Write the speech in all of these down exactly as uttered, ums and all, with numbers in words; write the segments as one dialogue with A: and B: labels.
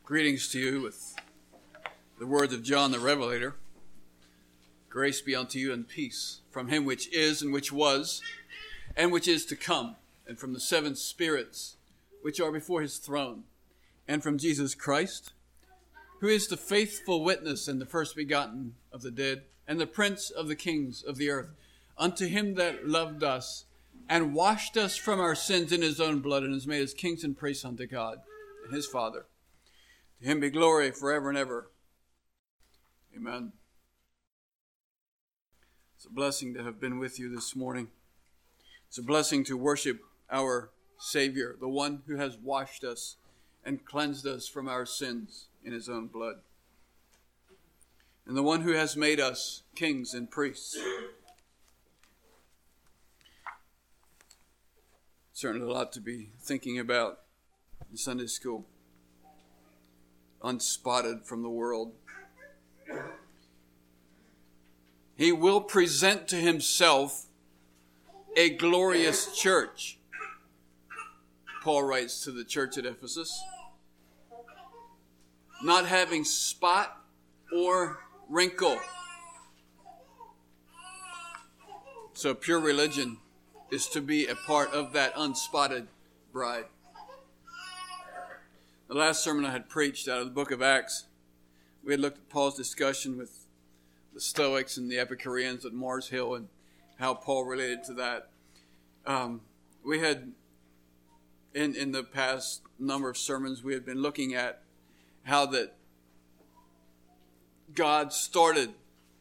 A: Greetings to you with the words of John the Revelator. Grace be unto you and peace from him which is and which was and which is to come, and from the seven spirits which are before his throne, and from Jesus Christ, who is the faithful witness and the first begotten of the dead, and the prince of the kings of the earth, unto him that loved us and washed us from our sins in his own blood, and has made us kings and priests unto God and his Father. To him be glory forever and ever. Amen. It's a blessing to have been with you this morning. It's a blessing to worship our Savior, the one who has washed us and cleansed us from our sins in his own blood, and the one who has made us kings and priests. Certainly a lot to be thinking about in Sunday school. Unspotted from the world. He will present to himself a glorious church, Paul writes to the church at Ephesus, not having spot or wrinkle. So pure religion is to be a part of that unspotted bride. The last sermon I had preached out of the book of Acts, we had looked at Paul's discussion with the Stoics and the Epicureans at Mars Hill and how Paul related to that. Um, we had, in, in the past number of sermons, we had been looking at how that God started,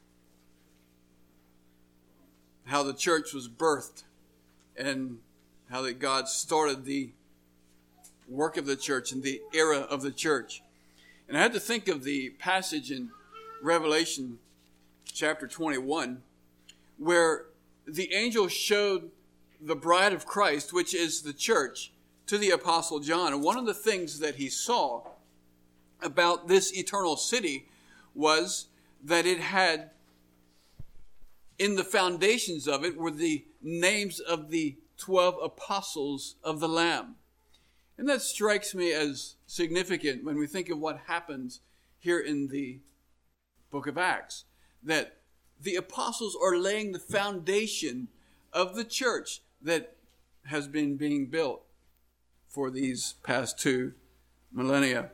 A: how the church was birthed, and how that God started the work of the church and the era of the church. And I had to think of the passage in Revelation chapter twenty-one where the angel showed the bride of Christ, which is the church, to the apostle John. And one of the things that he saw about this eternal city was that it had, in the foundations of it, were the names of the twelve apostles of the Lamb. And that strikes me as significant when we think of what happens here in the book of Acts. That the apostles are laying the foundation of the church that has been being built for these past two millennia.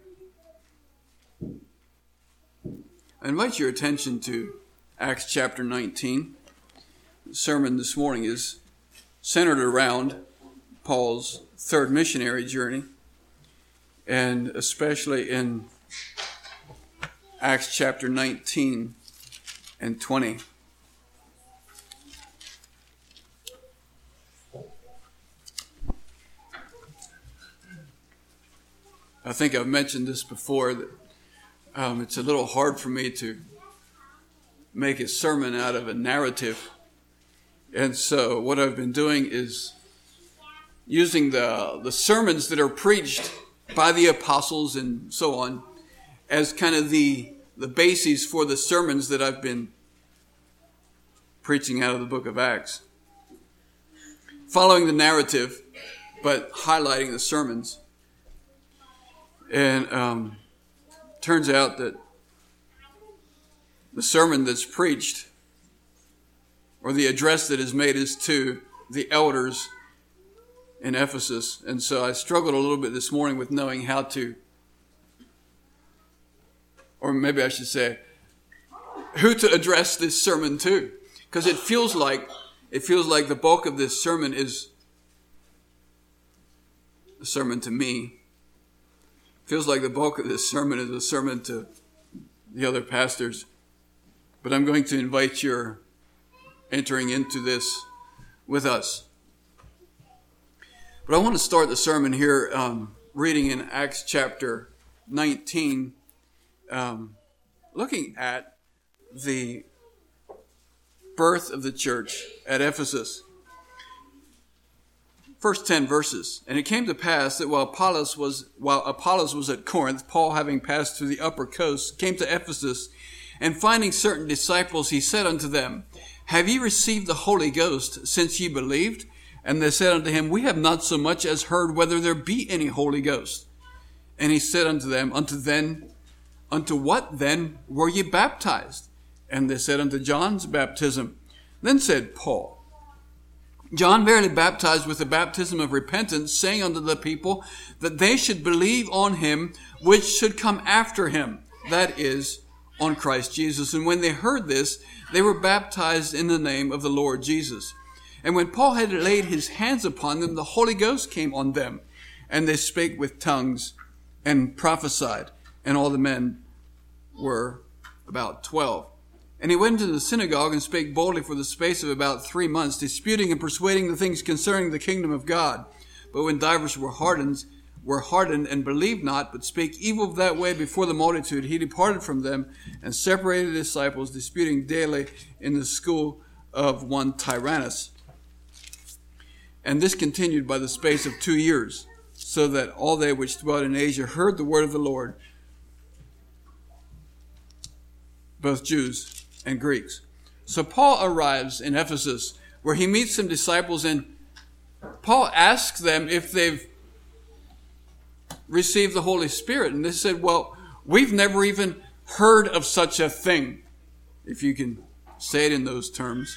A: I invite your attention to Acts chapter nineteen. The sermon this morning is centered around Paul's third missionary journey, and especially in Acts chapter nineteen and twenty. I think I've mentioned this before, that um, it's a little hard for me to make a sermon out of a narrative. And so what I've been doing is using the, the sermons that are preached by the apostles and so on as kind of the, the bases for the sermons that I've been preaching out of the book of Acts. Following the narrative, but highlighting the sermons. And um, turns out that the sermon that's preached, or the address that is made, is to the elders in Ephesus. And so I struggled a little bit this morning with knowing how to, or maybe I should say, who to address this sermon to. Because it feels like, it feels like the bulk of this sermon is a sermon to me. It feels like the bulk of this sermon is a sermon to the other pastors. But I'm going to invite your entering into this with us. But I want to start the sermon here um, reading in Acts chapter nineteen, um, looking at the birth of the church at Ephesus. First ten verses. And it came to pass that while Apollos was while Apollos was at Corinth, Paul, having passed through the upper coast, came to Ephesus, and finding certain disciples, he said unto them, Have ye received the Holy Ghost since ye believed? And they said unto him, We have not so much as heard whether there be any Holy Ghost. And he said unto them, Unto then, unto what then were ye baptized? And they said, Unto John's baptism. Then said Paul, John verily baptized with the baptism of repentance, saying unto the people that they should believe on him which should come after him, that is, on Christ Jesus. And when they heard this, they were baptized in the name of the Lord Jesus. And when Paul had laid his hands upon them, the Holy Ghost came on them, and they spake with tongues and prophesied. And all the men were about twelve. And he went into the synagogue and spake boldly for the space of about three months, disputing and persuading the things concerning the kingdom of God. But when divers were hardened, were hardened and believed not, but spake evil of that way before the multitude, he departed from them and separated the disciples, disputing daily in the school of one Tyrannus. And this continued by the space of two years, so that all they which dwelt in Asia heard the word of the Lord, both Jews and Greeks. So Paul arrives in Ephesus, where he meets some disciples, and Paul asks them if they've received the Holy Spirit. And they said, well, we've never even heard of such a thing, if you can say it in those terms.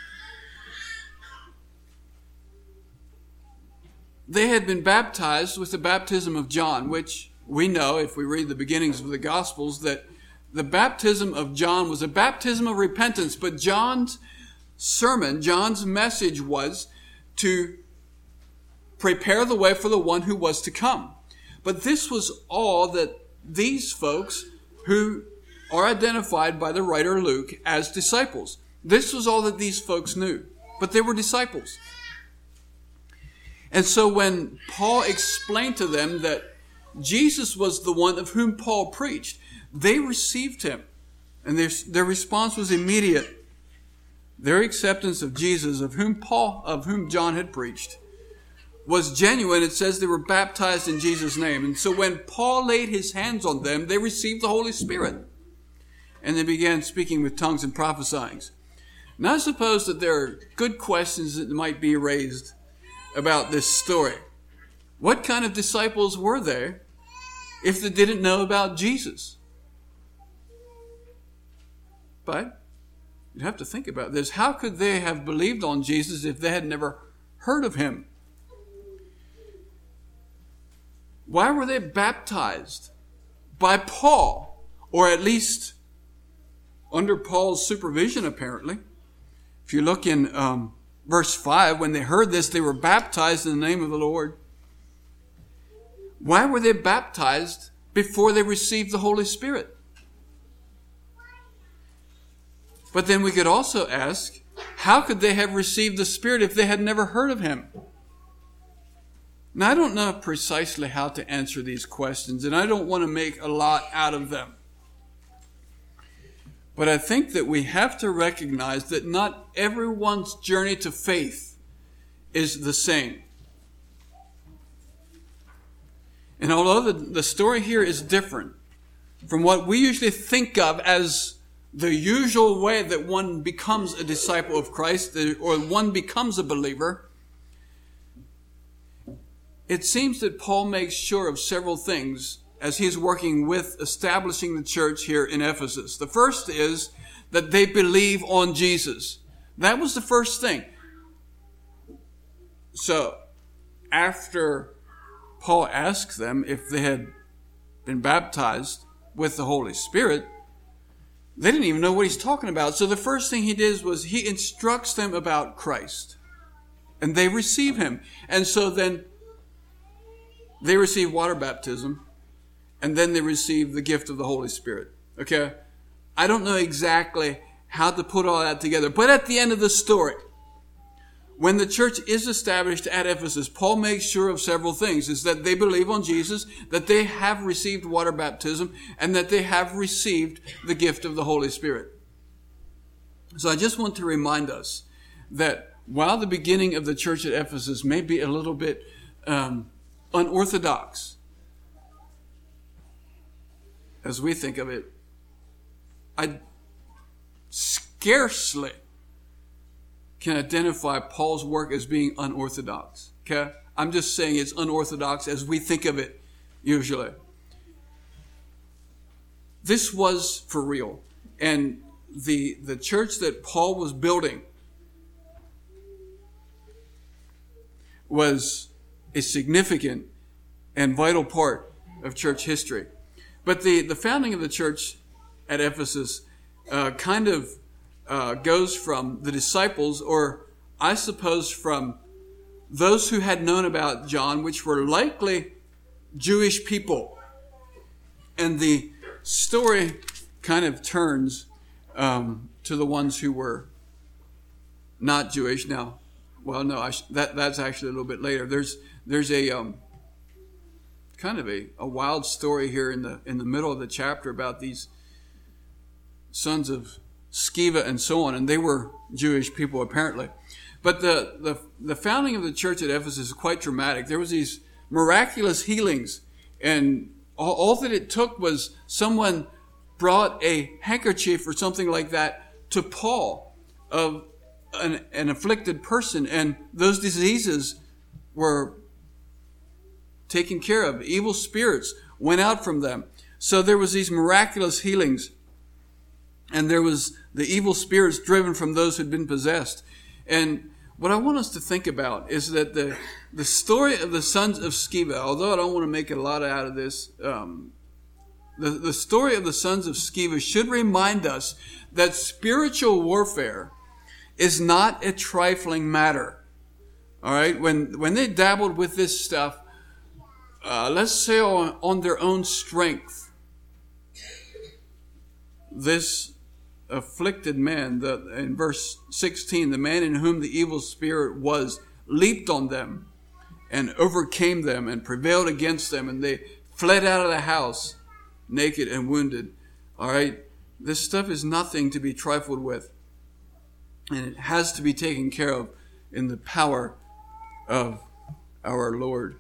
A: They had been baptized with the baptism of John, which we know, if we read the beginnings of the Gospels, that the baptism of John was a baptism of repentance. But John's sermon, John's message was to prepare the way for the one who was to come. But this was all that these folks, who are identified by the writer Luke as disciples, this was all that these folks knew. But they were disciples. And so when Paul explained to them that Jesus was the one of whom Paul preached, they received him. And their, their response was immediate. Their acceptance of Jesus, of whom Paul, of whom John had preached, was genuine. It says they were baptized in Jesus' name. And so when Paul laid his hands on them, they received the Holy Spirit. And they began speaking with tongues and prophesying. Now I suppose that there are good questions that might be raised about this story. What kind of disciples were there if they didn't know about Jesus? But you have to think about this. How could they have believed on Jesus if they had never heard of him? Why were they baptized by Paul, or at least under Paul's supervision, apparently? If you look in um, verse five, when they heard this, they were baptized in the name of the Lord. Why were they baptized before they received the Holy Spirit? But then we could also ask, how could they have received the Spirit if they had never heard of him? Now, I don't know precisely how to answer these questions, and I don't want to make a lot out of them. But I think that we have to recognize that not everyone's journey to faith is the same. And although the, the story here is different from what we usually think of as the usual way that one becomes a disciple of Christ, or one becomes a believer, it seems that Paul makes sure of several things as he's working with establishing the church here in Ephesus. The first is that they believe on Jesus. That was the first thing. So, after Paul asks them if they had been baptized with the Holy Spirit, they didn't even know what he's talking about. So the first thing he did was he instructs them about Christ. And they receive him. And so then they receive water baptism. And then they receive the gift of the Holy Spirit. Okay? I don't know exactly how to put all that together. But at the end of the story, when the church is established at Ephesus, Paul makes sure of several things. Is that they believe on Jesus, that they have received water baptism, and that they have received the gift of the Holy Spirit. So I just want to remind us that while the beginning of the church at Ephesus may be a little bit um, unorthodox, as we think of it, I scarcely can identify Paul's work as being unorthodox. Okay? I'm just saying it's unorthodox as we think of it usually. this was for real. And the, the church that Paul was building was a significant and vital part of church history. But the, the founding of the church at Ephesus uh, kind of uh, goes from the disciples, or I suppose from those who had known about John, which were likely Jewish people. And the story kind of turns um, to the ones who were not Jewish. Now, well, no, I sh- that that's actually a little bit later. There's there's a um, kind of a, a wild story here in the in the middle of the chapter about these sons of Sceva and so on, and they were Jewish people apparently. But the, the, the founding of the church at Ephesus is quite dramatic. There was these miraculous healings, and all, all that it took was someone brought a handkerchief or something like that to Paul of an, an afflicted person, and those diseases were taken care of. Evil spirits went out from them. So there was these miraculous healings, and there was the evil spirits driven from those who had been possessed. And what I want us to think about is that the the story of the sons of Sceva, although I don't want to make a lot out of this, um, the, the story of the sons of Sceva should remind us that spiritual warfare is not a trifling matter. All right? When, when they dabbled with this stuff, uh, let's say on, on their own strength, this afflicted man, the, in verse sixteen, the man in whom the evil spirit was leaped on them and overcame them and prevailed against them, and they fled out of the house naked and wounded. All right, this stuff is nothing to be trifled with, and it has to be taken care of in the power of our Lord.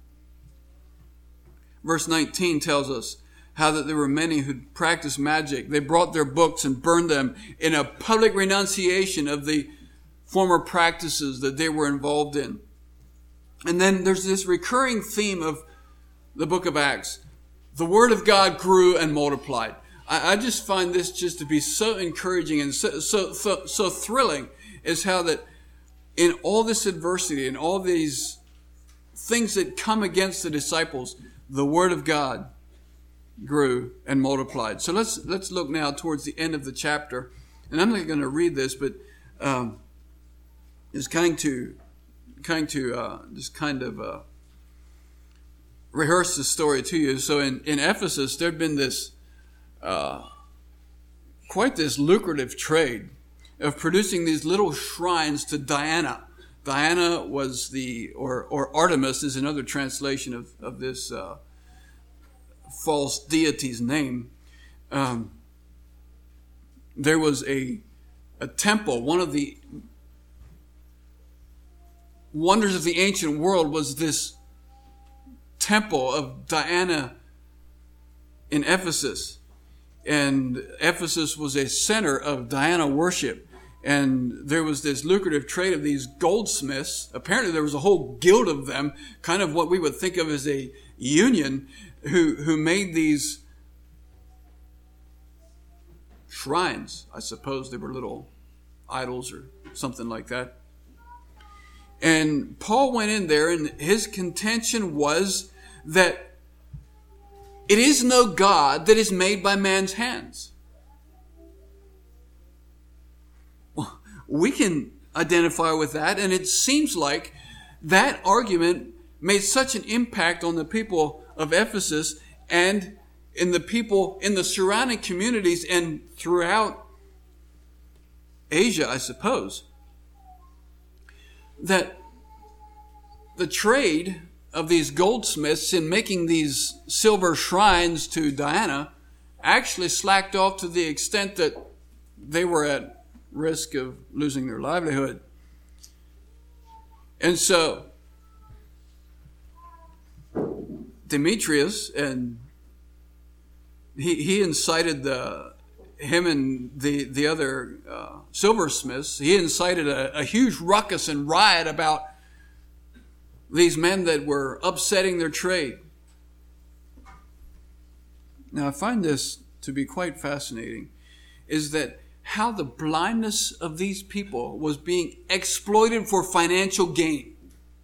A: Verse nineteen tells us how that there were many who practiced magic. They brought their books and burned them in a public renunciation of the former practices that they were involved in. And then there's this recurring theme of the book of Acts. The word of God grew and multiplied. I, I just find this just to be so encouraging and so, so, so, so thrilling, is how that in all this adversity and all these things that come against the disciples, the word of God grew and multiplied. So let's let's look now towards the end of the chapter, and I'm not going to read this, but um, it's kind to kind to uh, just kind of uh, rehearse the story to you. So in in Ephesus, there'd been this uh, quite this lucrative trade of producing these little shrines to Diana. Diana was the or or Artemis is another translation of of this Uh, false deity's name. Um, there was a a temple. One of the wonders of the ancient world was this temple of Diana in Ephesus. And Ephesus was a center of Diana worship. And there was this lucrative trade of these goldsmiths. Apparently there was a whole guild of them, kind of what we would think of as a union, who who made these shrines. I suppose they were little idols or something like that. And Paul went in there, and his contention was that it is no God that is made by man's hands. Well, we can identify with that, and it seems like that argument made such an impact on the people of Ephesus and in the people in the surrounding communities and throughout Asia, I suppose, that the trade of these goldsmiths in making these silver shrines to Diana actually slacked off to the extent that they were at risk of losing their livelihood. And so Demetrius, and he he incited the him and the the other uh, silversmiths. He incited a, a huge ruckus and riot about these men that were upsetting their trade. Now I find this to be quite fascinating is that how the blindness of these people was being exploited for financial gain.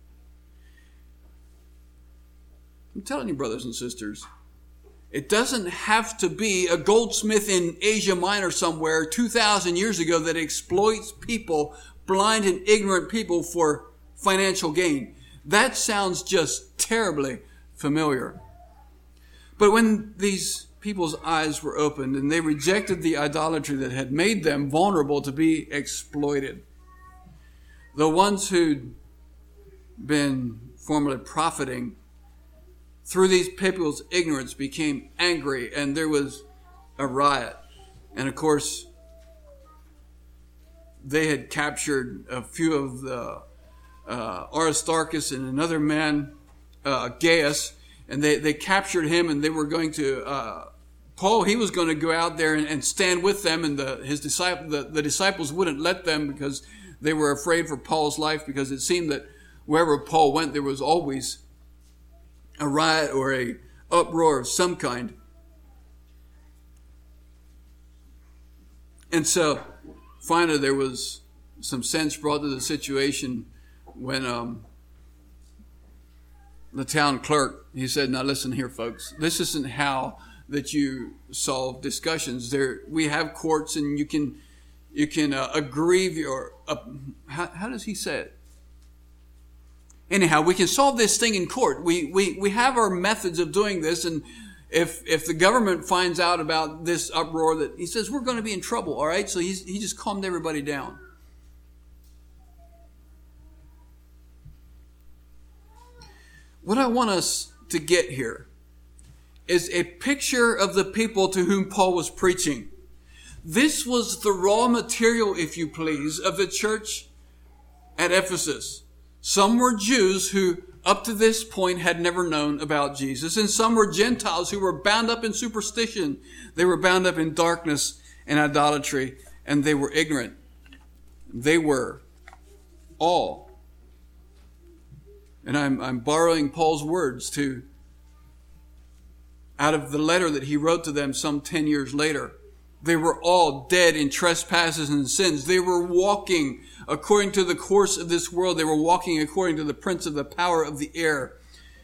A: I'm telling you, brothers and sisters, it doesn't have to be a goldsmith in Asia Minor somewhere two thousand years ago that exploits people, blind and ignorant people, for financial gain. That sounds just terribly familiar. But when these people's eyes were opened and they rejected the idolatry that had made them vulnerable to be exploited, the ones who'd been formerly profiting through these people's ignorance became angry, and there was a riot. And of course, they had captured a few of the uh, Aristarchus and another man, uh, Gaius, and they, they captured him, and they were going to, uh, Paul, he was going to go out there and, and stand with them, and the, his disciple, the, the disciples wouldn't let them because they were afraid for Paul's life, because it seemed that wherever Paul went, there was always a riot or a uproar of some kind. And so finally there was some sense brought to the situation when um, the town clerk, he said, now listen here, folks, this isn't how that you solve discussions. There, we have courts, and you can you can uh, aggrieve your, uh, how, how does he say it? Anyhow, we can solve this thing in court. We, we, we have our methods of doing this. And if, if the government finds out about this uproar, that he says, we're going to be in trouble. All right. So he's, he just calmed everybody down. What I want us to get here is a picture of the people to whom Paul was preaching. This was the raw material, if you please, of the church at Ephesus. Some were Jews who up to this point had never known about Jesus, and some were Gentiles who were bound up in superstition. They were bound up in darkness and idolatry, and they were ignorant. They were all. And I'm, I'm borrowing Paul's words to out of the letter that he wrote to them some ten years later. They were all dead in trespasses and sins. They were walking according to the course of this world. They were walking according to the prince of the power of the air.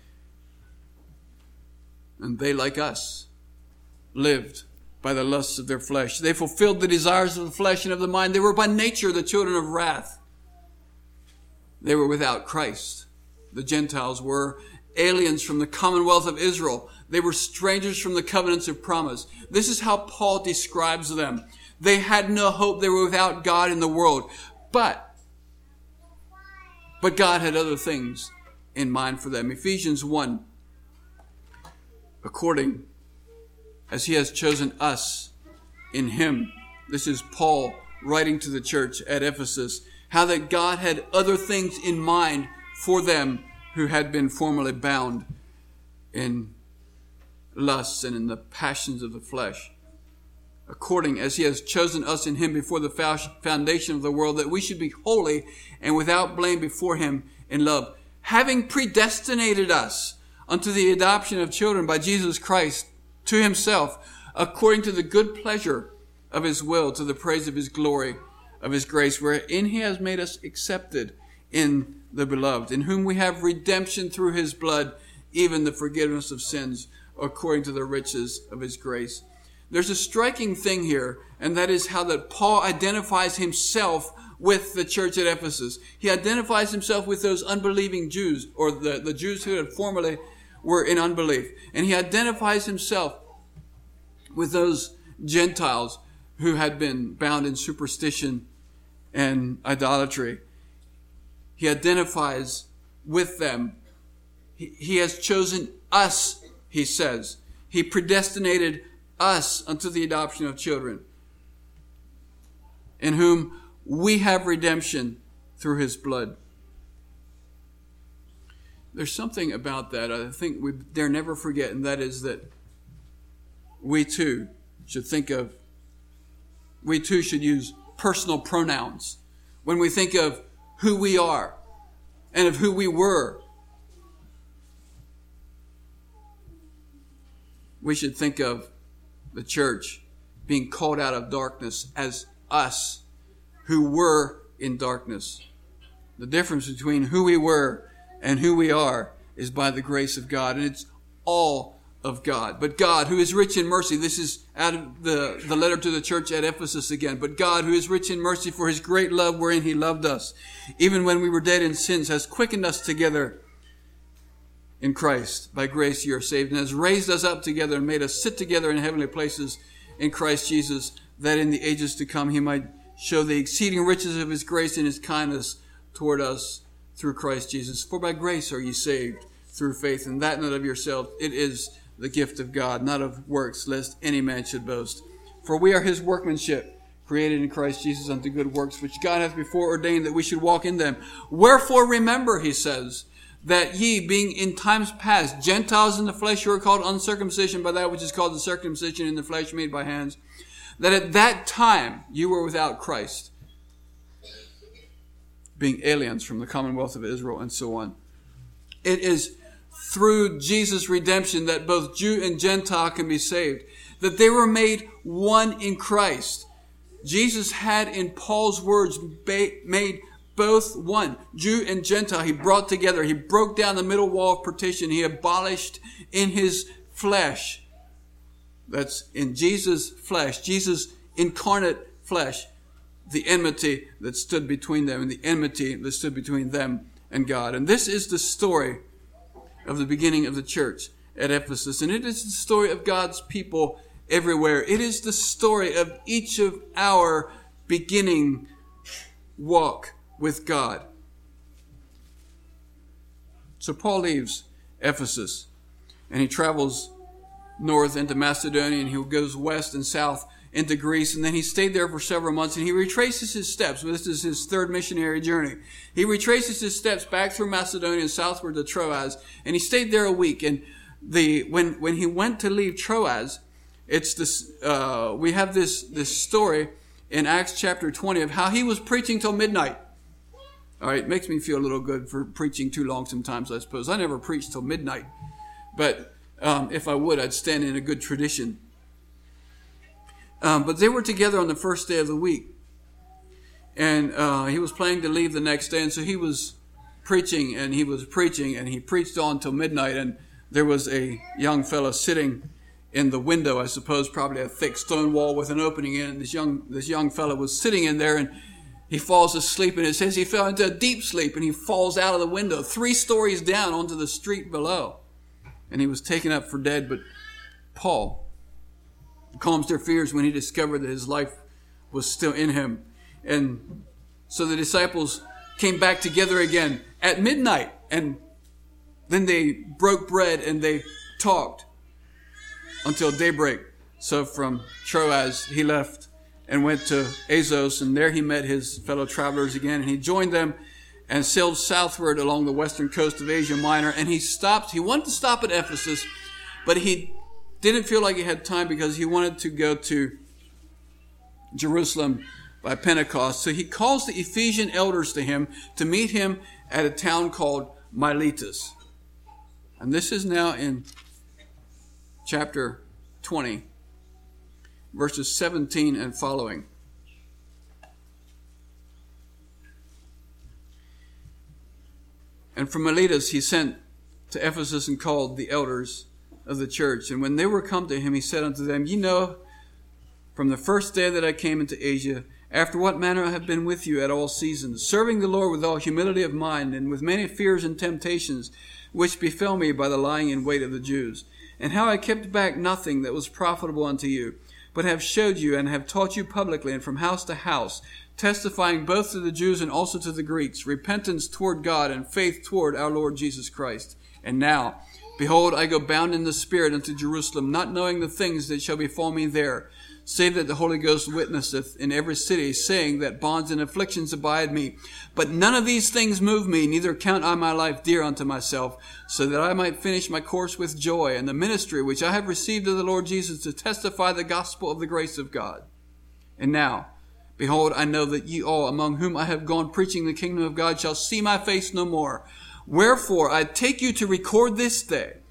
A: And they, like us, lived by the lusts of their flesh. They fulfilled the desires of the flesh and of the mind. They were by nature the children of wrath. They were without Christ. The Gentiles were aliens from the commonwealth of Israel. They were strangers from the covenants of promise. This is how Paul describes them. They had no hope. They were without God in the world. But, but God had other things in mind for them. Ephesians one, according as he has chosen us in him. This is Paul writing to the church at Ephesus. How that God had other things in mind for them who had been formerly bound in lusts and in the passions of the flesh, according as he has chosen us in him before the foundation of the world, that we should be holy and without blame before him in love, having predestinated us unto the adoption of children by Jesus Christ to himself, according to the good pleasure of his will, to the praise of his glory, of his grace, wherein he has made us accepted in the beloved, in whom we have redemption through his blood, even the forgiveness of sins, according to the riches of his grace. There's a striking thing here, and that is how that Paul identifies himself with the church at Ephesus. He identifies himself with those unbelieving Jews, or the, the Jews who had formerly were in unbelief. And he identifies himself with those Gentiles who had been bound in superstition and idolatry. He identifies with them. He, he has chosen us, he says. He predestinated us unto the adoption of children, in whom we have redemption through his blood. There's something about that I think we dare never forget, and that is that we too should think of, we too should use personal pronouns when we think of who we are and of who we were. We should think of the church being called out of darkness as us who were in darkness. The difference between who we were and who we are is by the grace of God. And it's all of God. But God, who is rich in mercy, this is out of the, the letter to the church at Ephesus again. But God, who is rich in mercy for his great love wherein he loved us, even when we were dead in sins, has quickened us together in Christ. By grace you are saved, and has raised us up together and made us sit together in heavenly places in Christ Jesus, that in the ages to come he might show the exceeding riches of his grace and his kindness toward us through Christ Jesus. For by grace are ye saved through faith, and that not of yourself. It is the gift of God, not of works, lest any man should boast. For we are his workmanship, created in Christ Jesus unto good works, which God hath before ordained that we should walk in them. Wherefore remember, he says, that ye, being in times past Gentiles in the flesh, who are called uncircumcision by that which is called the circumcision in the flesh made by hands, that at that time you were without Christ, being aliens from the commonwealth of Israel, and so on. It is through Jesus' redemption that both Jew and Gentile can be saved, that they were made one in Christ. Jesus had, in Paul's words, made both one, Jew and Gentile. He brought together, he broke down the middle wall of partition. He abolished in his flesh, that's in Jesus' flesh, Jesus' incarnate flesh, the enmity that stood between them, and the enmity that stood between them and God. And this is the story of the beginning of the church at Ephesus. And it is the story of God's people everywhere. It is the story of each of our beginning walk with God. So Paul leaves Ephesus and he travels north into Macedonia, and he goes west and south into Greece, and then he stayed there for several months, and he retraces his steps. This is his third missionary journey. He retraces his steps back through Macedonia and southward to Troas, and he stayed there a week. And the when when he went to leave Troas, it's this uh, we have this this story in Acts chapter twenty of how he was preaching till midnight. All right, it makes me feel a little good for preaching too long sometimes, I suppose. I never preached till midnight, but um, if I would, I'd stand in a good tradition. Um, but they were together on the first day of the week. And uh, he was planning to leave the next day. And so he was preaching and he was preaching and he preached on till midnight. And there was a young fellow sitting in the window, I suppose, probably a thick stone wall with an opening in it. And this young, this young fellow was sitting in there, and he falls asleep. And it says he fell into a deep sleep, and he falls out of the window three stories down onto the street below. And he was taken up for dead. But Paul calms their fears when he discovered that his life was still in him. And so the disciples came back together again at midnight, and then they broke bread and they talked until daybreak. So from Troas he left and went to Assos, and there he met his fellow travelers again, and he joined them and sailed southward along the western coast of Asia Minor. And he stopped, he wanted to stop at Ephesus, but he didn't feel like he had time because he wanted to go to Jerusalem by Pentecost. So he calls the Ephesian elders to him to meet him at a town called Miletus. And this is now in chapter twenty, verses seventeen and following. And from Miletus he sent to Ephesus and called the elders of the church. And when they were come to him, he said unto them, Ye know from the first day that I came into Asia, after what manner I have been with you at all seasons, serving the Lord with all humility of mind, and with many fears and temptations, which befell me by the lying in wait of the Jews, and how I kept back nothing that was profitable unto you, but have showed you and have taught you publicly and from house to house, testifying both to the Jews and also to the Greeks, repentance toward God and faith toward our Lord Jesus Christ. And now, behold, I go bound in the Spirit unto Jerusalem, not knowing the things that shall befall me there, save that the Holy Ghost witnesseth in every city, saying that bonds and afflictions abide me. But none of these things move me, neither count I my life dear unto myself, so that I might finish my course with joy, and the ministry which I have received of the Lord Jesus, to testify the gospel of the grace of God. And now, behold, I know that ye all, among whom I have gone preaching the kingdom of God, shall see my face no more. Wherefore I take you to record this day,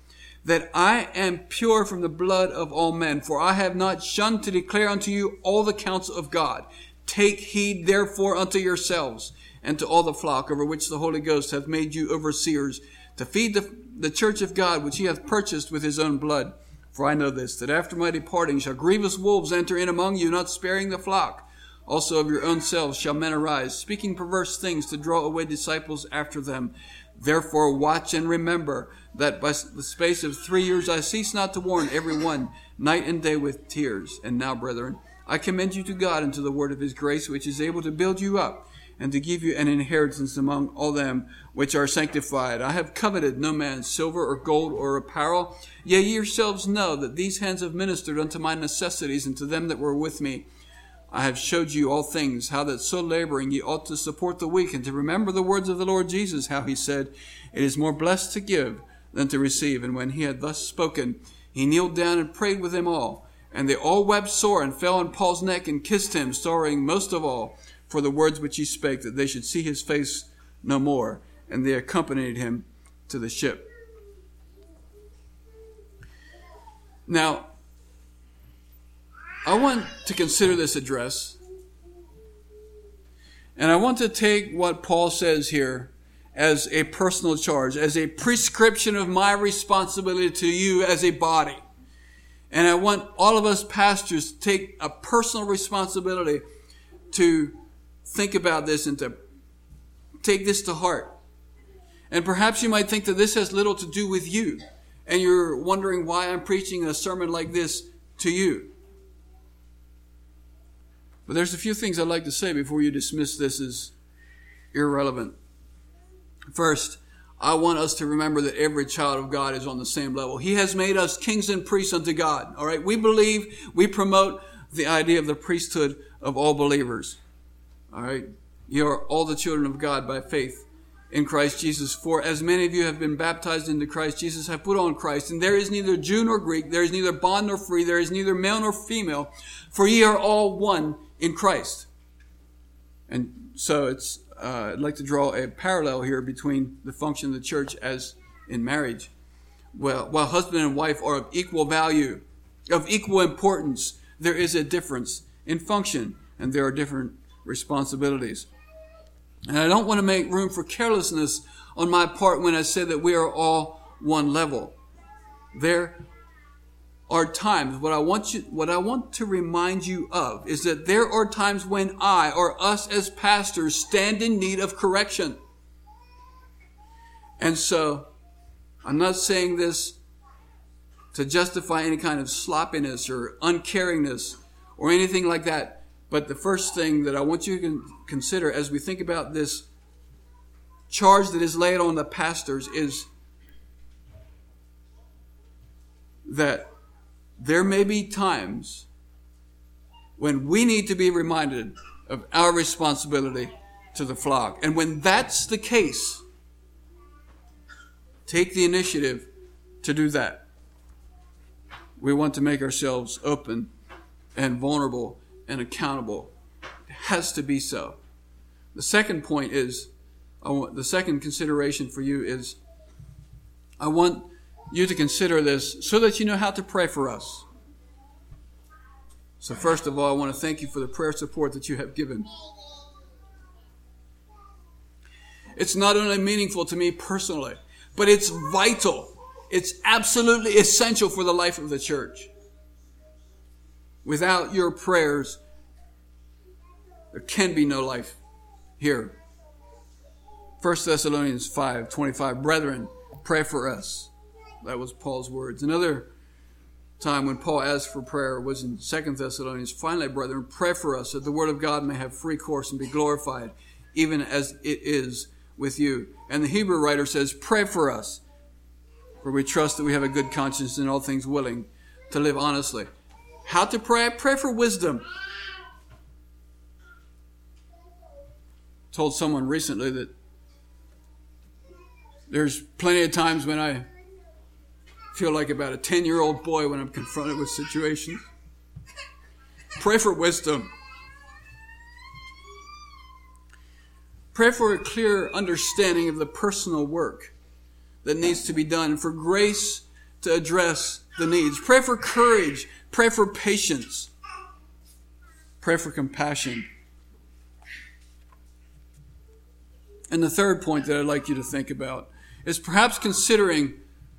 A: that I am pure from the blood of all men. For I have not shunned to declare unto you all the counsel of God. Take heed therefore unto yourselves and to all the flock over which the Holy Ghost hath made you overseers, to feed the, the church of God, which he hath purchased with his own blood. For I know this, that after my departing shall grievous wolves enter in among you, not sparing the flock. Also of your own selves shall men arise, speaking perverse things to draw away disciples after them. Therefore watch and remember that by the space of three years I cease not to warn every one, night and day with tears. And now, brethren, I commend you to God and to the word of his grace, which is able to build you up and to give you an inheritance among all them which are sanctified. I have coveted no man's silver or gold or apparel. Yea, ye yourselves know that these hands have ministered unto my necessities and to them that were with me. I have showed you all things, how that so laboring ye ought to support the weak, and to remember the words of the Lord Jesus, how he said, it is more blessed to give than to receive. And when he had thus spoken, he kneeled down and prayed with them all. And they all wept sore, and fell on Paul's neck, and kissed him, sorrowing most of all for the words which he spake, that they should see his face no more. And they accompanied him to the ship. Now, I want to consider this address, and I want to take what Paul says here as a personal charge, as a prescription of my responsibility to you as a body. And I want all of us pastors to take a personal responsibility to think about this and to take this to heart. And perhaps you might think that this has little to do with you, and you're wondering why I'm preaching a sermon like this to you. But there's a few things I'd like to say before you dismiss this as irrelevant. First, I want us to remember that every child of God is on the same level. He has made us kings and priests unto God. All right. We believe, we promote the idea of the priesthood of all believers. All right. You are all the children of God by faith in Christ Jesus. For as many of you have been baptized into Christ Jesus, have put on Christ. And there is neither Jew nor Greek, there is neither bond nor free, there is neither male nor female, for ye are all one in Christ. And so it's, uh, I'd like to draw a parallel here between the function of the church as in marriage. Well, while husband and wife are of equal value, of equal importance, there is a difference in function, and there are different responsibilities. And I don't want to make room for carelessness on my part when I say that we are all one level. There are times, what I want you, what I want to remind you of is that there are times when I or us as pastors stand in need of correction. And so, I'm not saying this to justify any kind of sloppiness or uncaringness or anything like that. But the first thing that I want you to consider as we think about this charge that is laid on the pastors is that there may be times when we need to be reminded of our responsibility to the flock. And when that's the case, take the initiative to do that. We want to make ourselves open and vulnerable and accountable. It has to be so. The second point is, I want, the second consideration for you is, I want you to consider this so that you know how to pray for us. So first of all, I want to thank you for the prayer support that you have given. It's not only meaningful to me personally, but it's vital. It's absolutely essential for the life of the church. Without your prayers, there can be no life here. First Thessalonians five twenty-five, brethren, pray for us. That was Paul's words. Another time when Paul asked for prayer was in Second Thessalonians. Finally, brethren, pray for us that the word of God may have free course and be glorified, even as it is with you. And the Hebrew writer says, pray for us, for we trust that we have a good conscience in all things, willing to live honestly. How to pray? Pray for wisdom. I told someone recently that there's plenty of times when I feel like about a ten-year-old boy when I'm confronted with situations. Pray for wisdom. Pray for a clear understanding of the personal work that needs to be done, and for grace to address the needs. Pray for courage. Pray for patience. Pray for compassion. And the third point that I'd like you to think about is perhaps considering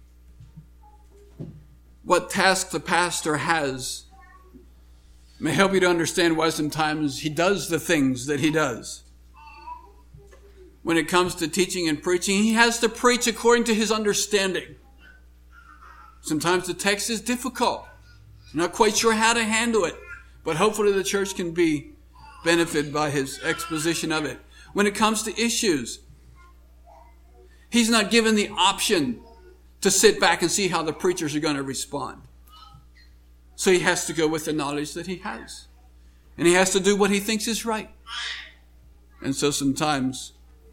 A: what task the pastor has may help you to understand why sometimes he does the things that he does. When it comes to teaching and preaching, he has to preach according to his understanding. Sometimes the text is difficult. I'm not quite sure how to handle it, but hopefully the church can be benefited by his exposition of it. When it comes to issues, he's not given the option to sit back and see how the preachers are going to respond. So he has to go with the knowledge that he has. And he has to do what he thinks is right. And so sometimes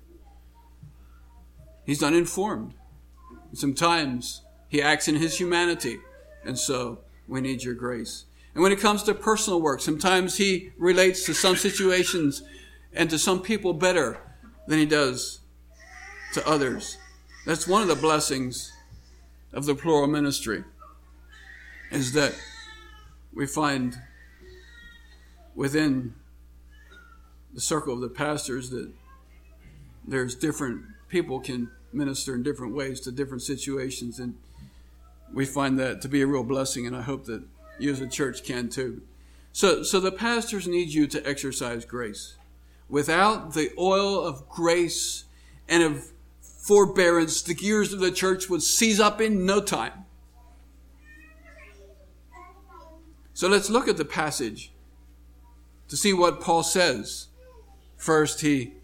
A: he's uninformed. Sometimes he acts in his humanity. And so we need your grace. And when it comes to personal work, sometimes he relates to some situations and to some people better than he does to others. That's one of the blessings of the plural ministry, is that we find within the circle of the pastors that there's different people can minister in different ways to different situations, and we find that to be a real blessing, and I hope that you as a church can too. So, so the pastors need you to exercise grace. Without the oil of grace and of forbearance, the gears of the church would seize up in no time. So let's look at the passage to see what Paul says. First, he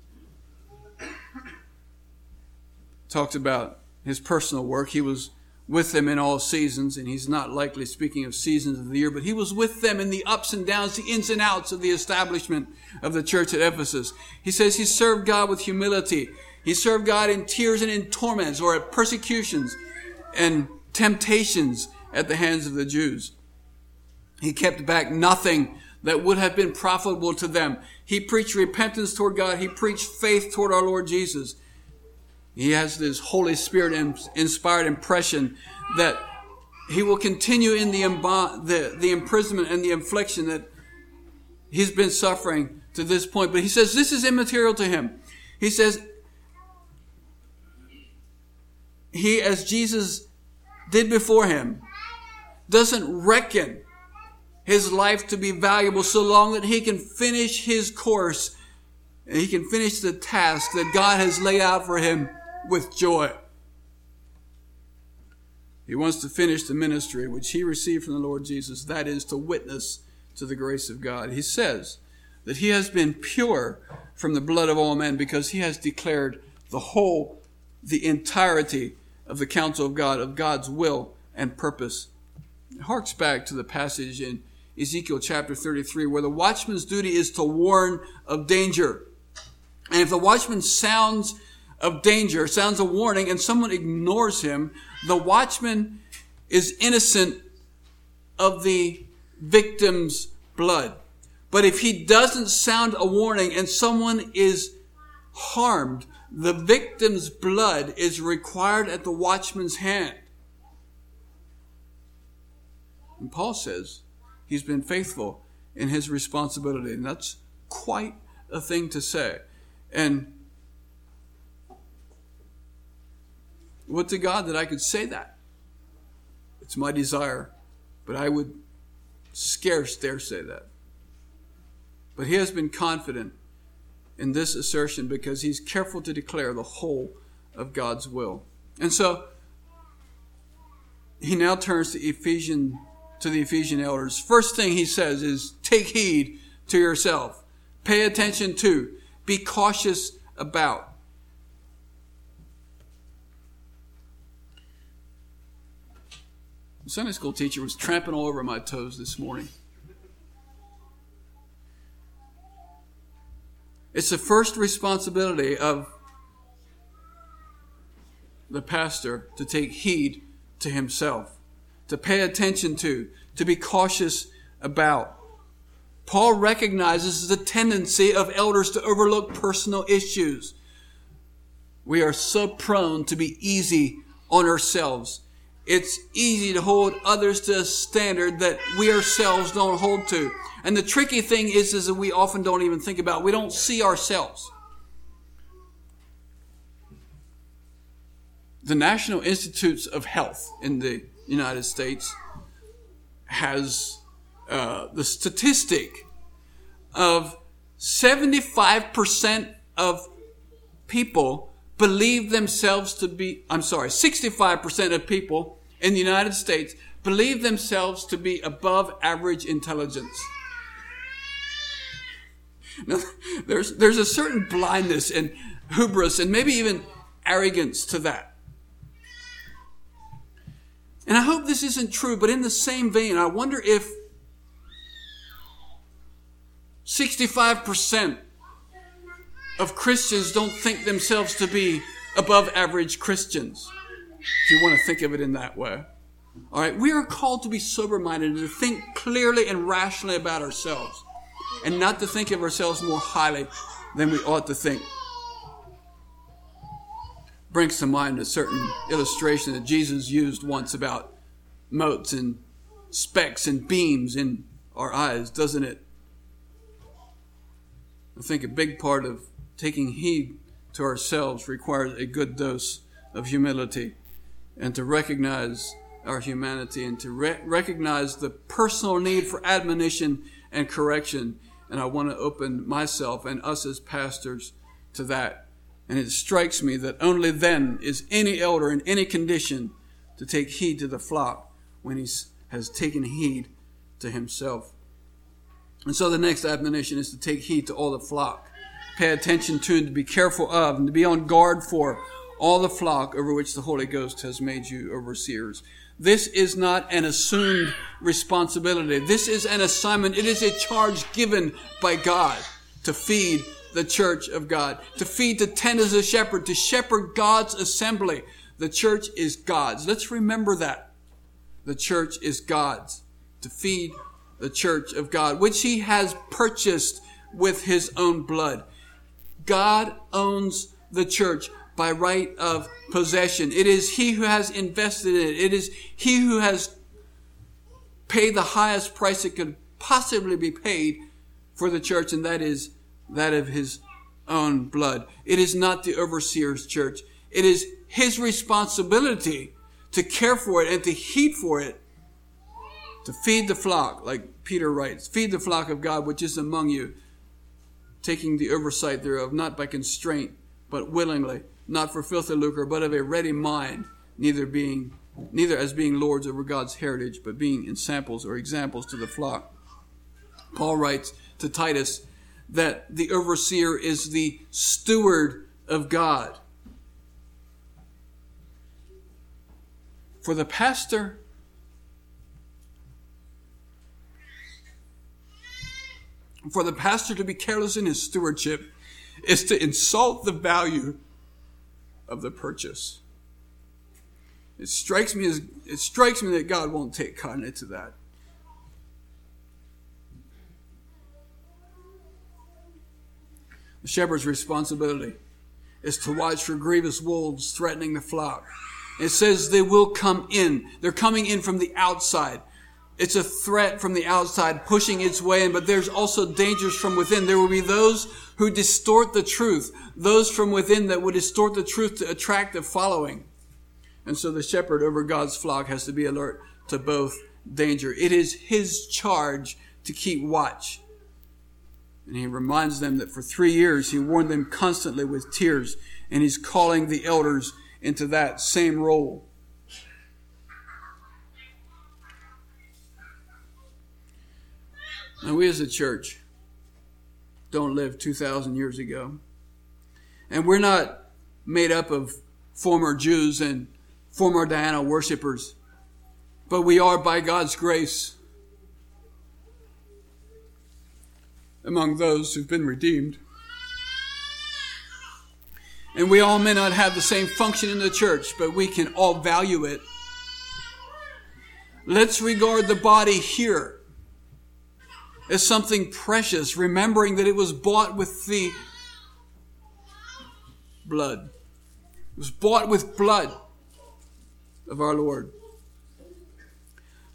A: talks about his personal work. He was with them in all seasons, and he's not likely speaking of seasons of the year, but he was with them in the ups and downs, the ins and outs of the establishment of the church at Ephesus. He says he served God with humility. He served God in tears and in torments, or at persecutions and temptations at the hands of the Jews. He kept back nothing that would have been profitable to them. He preached repentance toward God. He preached faith toward our Lord Jesus. He has this Holy Spirit inspired impression that he will continue in the, the, the imprisonment and the affliction that he's been suffering to this point. But he says this is immaterial to him. He says he, as Jesus did before him, doesn't reckon his life to be valuable so long that he can finish his course and he can finish the task that God has laid out for him with joy. He wants to finish the ministry which he received from the Lord Jesus, that is, to witness to the grace of God. He says that he has been pure from the blood of all men because he has declared the whole, the entirety of the counsel of God, of God's will and purpose. It harks back to the passage in Ezekiel chapter thirty-three, where the watchman's duty is to warn of danger. And if the watchman sounds of danger, sounds a warning, and someone ignores him, the watchman is innocent of the victim's blood. But if he doesn't sound a warning and someone is harmed, the victim's blood is required at the watchman's hand. And Paul says he's been faithful in his responsibility. And that's quite a thing to say. And would to God that I could say that. It's my desire, but I would scarce dare say that. But he has been confident in this assertion because he's careful to declare the whole of God's will. And so he now turns to Ephesian, to the Ephesian elders. First thing he says is, take heed to yourself. Pay attention to. Be cautious about. The Sunday school teacher was tramping all over my toes this morning. It's the first responsibility of the pastor to take heed to himself, to pay attention to, to be cautious about. Paul recognizes the tendency of elders to overlook personal issues. We are so prone to be easy on ourselves it's easy to hold others to a standard that we ourselves don't hold to. And the tricky thing is, is that we often don't even think about. We don't see ourselves. The National Institutes of Health in the United States has uh, the statistic of seventy-five percent of people believe themselves to be, I'm sorry, sixty-five percent of people in the United States believe themselves to be above average intelligence. Now, there's, there's a certain blindness and hubris and maybe even arrogance to that. And I hope this isn't true, but in the same vein, I wonder if sixty-five percent of Christians don't think themselves to be above average Christians, if you want to think of it in that way. All right, we are called to be sober-minded and to think clearly and rationally about ourselves, and not to think of ourselves more highly than we ought to think. Brings to mind a certain illustration that Jesus used once about motes and specks and beams in our eyes, doesn't it? I think a big part of taking heed to ourselves requires a good dose of humility, and to recognize our humanity, and to re- recognize the personal need for admonition and correction. And I want to open myself and us as pastors to that. And it strikes me that only then is any elder in any condition to take heed to the flock when he has taken heed to himself. And so the next admonition is to take heed to all the flock. Pay attention to and to be careful of and to be on guard for all the flock over which the Holy Ghost has made you overseers. This is not an assumed responsibility. This is an assignment. It is a charge given by God to feed the church of God, to feed, to tend as a shepherd, to shepherd God's assembly. The church is God's. Let's remember that. The church is God's. To feed the church of God, which he has purchased with his own blood. God owns the church by right of possession. It is he who has invested in it. It is he who has paid the highest price that could possibly be paid for the church, and that is that of his own blood. It is not the overseer's church. It is his responsibility to care for it and to heed for it, to feed the flock, like Peter writes, feed the flock of God which is among you, taking the oversight thereof, not by constraint, but willingly, not for filthy lucre, but of a ready mind, neither being, neither as being lords over God's heritage, but being in samples or examples to the flock. Paul writes to Titus that the overseer is the steward of God. For the pastor, for the pastor to be careless in his stewardship is to insult the value of the purchase. It strikes me as it strikes me that God won't take kindly to that. The shepherd's responsibility is to watch for grievous wolves threatening the flock. It says they will come in. They're coming in from the outside. It's a threat from the outside pushing its way in, but there's also dangers from within. There will be those who distort the truth, those from within that would distort the truth to attract the following. And so the shepherd over God's flock has to be alert to both danger. It is his charge to keep watch. And he reminds them that for three years he warned them constantly with tears, and he's calling the elders into that same role. Now we as a church don't live two thousand years ago. And we're not made up of former Jews and former Diana worshipers. But we are, by God's grace, among those who've been redeemed. And we all may not have the same function in the church, but we can all value it. Let's regard the body here as something precious, remembering that it was bought with the blood. It was bought with blood of our Lord.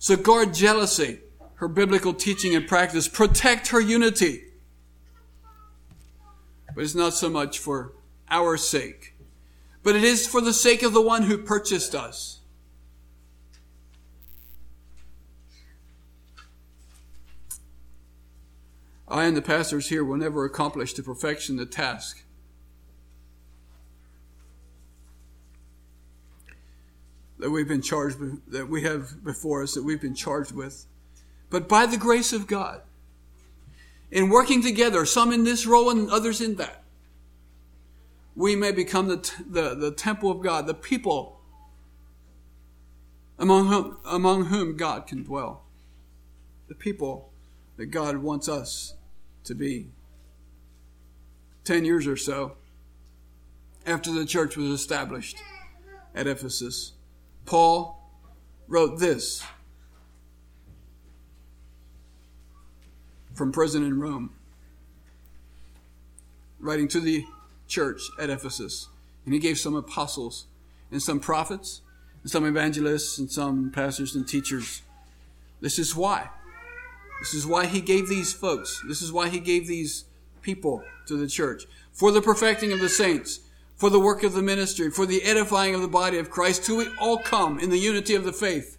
A: So guard jealousy, her biblical teaching and practice. Protect her unity. But it's not so much for our sake, but it is for the sake of the one who purchased us. I and the pastors here will never accomplish to perfection the task. That we've been charged with, that we have before us, that we've been charged with. But by the grace of God, in working together, some in this role and others in that, we may become the, the, the temple of God, the people among whom, among whom God can dwell. The people that God wants us to be. Ten years or so after the church was established at Ephesus, Paul wrote this from prison in Rome, writing to the church at Ephesus. And he gave some apostles and some prophets and some evangelists and some pastors and teachers. This is why. This is why he gave these folks. This is why he gave these people to the church. For the perfecting of the saints, for the work of the ministry, for the edifying of the body of Christ, till we all come in the unity of the faith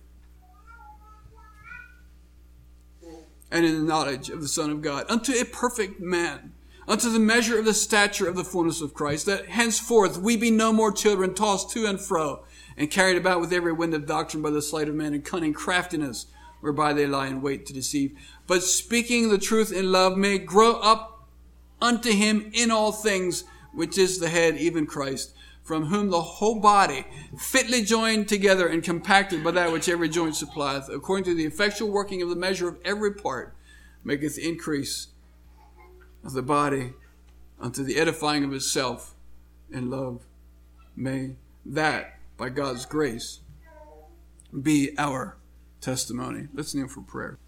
A: and in the knowledge of the Son of God, unto a perfect man, unto the measure of the stature of the fullness of Christ, that henceforth we be no more children, tossed to and fro, and carried about with every wind of doctrine by the sleight of men and cunning craftiness, whereby they lie in wait to deceive. But speaking the truth in love may grow up unto him in all things, which is the head, even Christ, from whom the whole body, fitly joined together and compacted by that which every joint supplieth, according to the effectual working of the measure of every part, maketh increase of the body unto the edifying of itself in love. May that, by God's grace, be our testimony. Let's kneel for prayer.